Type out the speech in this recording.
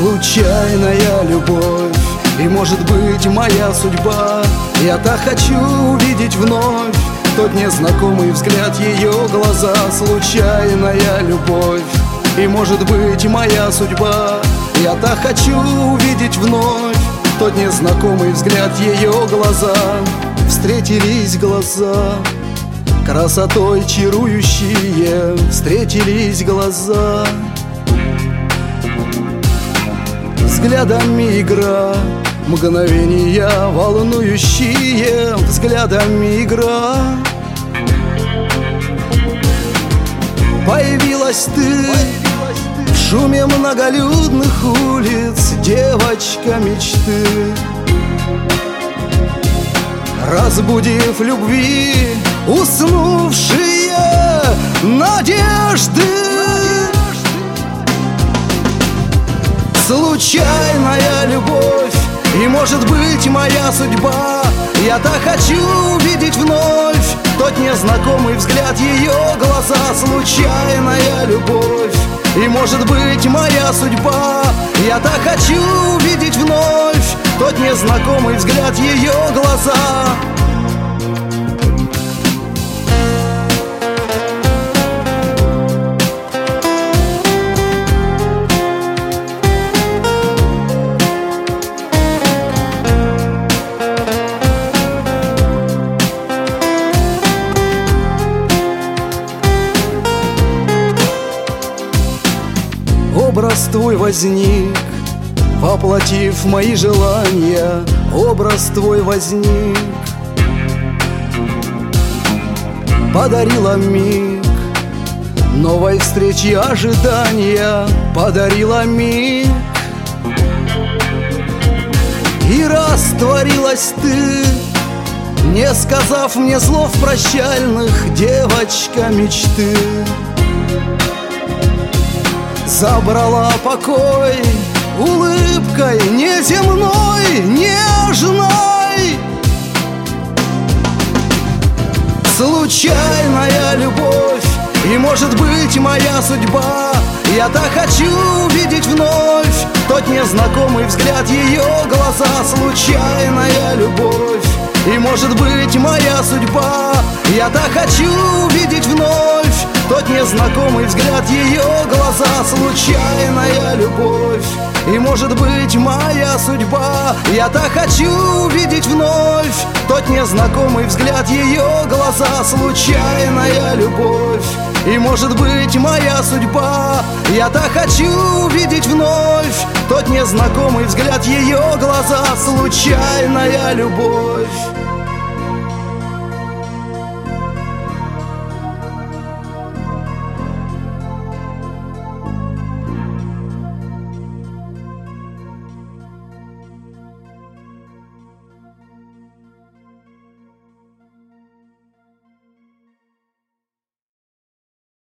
случайная любовь, и может быть моя судьба. Я так хочу увидеть вновь тот незнакомый взгляд, ее глаза. Случайная любовь, и может быть моя судьба. Я так хочу увидеть вновь тот незнакомый взгляд, ее глаза. Встретились глаза, красотой чарующие, встретились глаза. Взглядами игра, мгновения волнующие, взглядами игра. Появилась ты в шуме многолюдных улиц, девочка мечты, разбудив любви уснувшие надежды. Случайная любовь, и может быть моя судьба. Я так хочу увидеть вновь тот незнакомый взгляд, ее глаза. Случайная любовь, и может быть моя судьба. Я так хочу увидеть вновь тот незнакомый взгляд, ее глаза. Образ твой возник, воплотив мои желания. Образ твой возник, подарила миг новой встречи, ожидания. Подарила миг, и растворилась ты, не сказав мне слов прощальных, девочка мечты. Забрала покой улыбкой неземной, нежной. Случайная любовь, и может быть моя судьба. Я так хочу увидеть вновь тот незнакомый взгляд, ее глаза. Случайная любовь, и может быть моя судьба. Я так хочу увидеть вновь тот незнакомый взгляд, ее глаза. Случайная любовь, и может быть моя судьба. Я так хочу увидеть вновь тот незнакомый взгляд, ее глаза. Случайная любовь, и может быть моя судьба. Я так хочу увидеть вновь тот незнакомый взгляд, ее глаза. Случайная любовь.